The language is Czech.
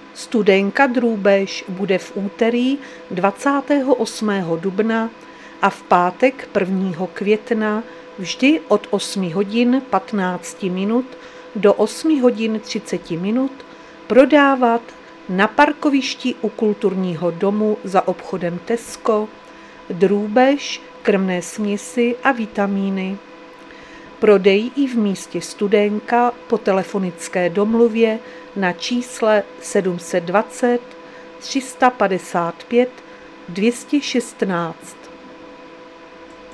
Studénka Drůbež bude v úterý 28. dubna a v pátek 1. května vždy od 8 hodin 15 minut do 8 hodin 30 minut prodávat na parkovišti u kulturního domu za obchodem Tesco drůbež, krmné směsi a vitamíny. Prodej i v místě Studénka po telefonické domluvě na čísle 720 355 216.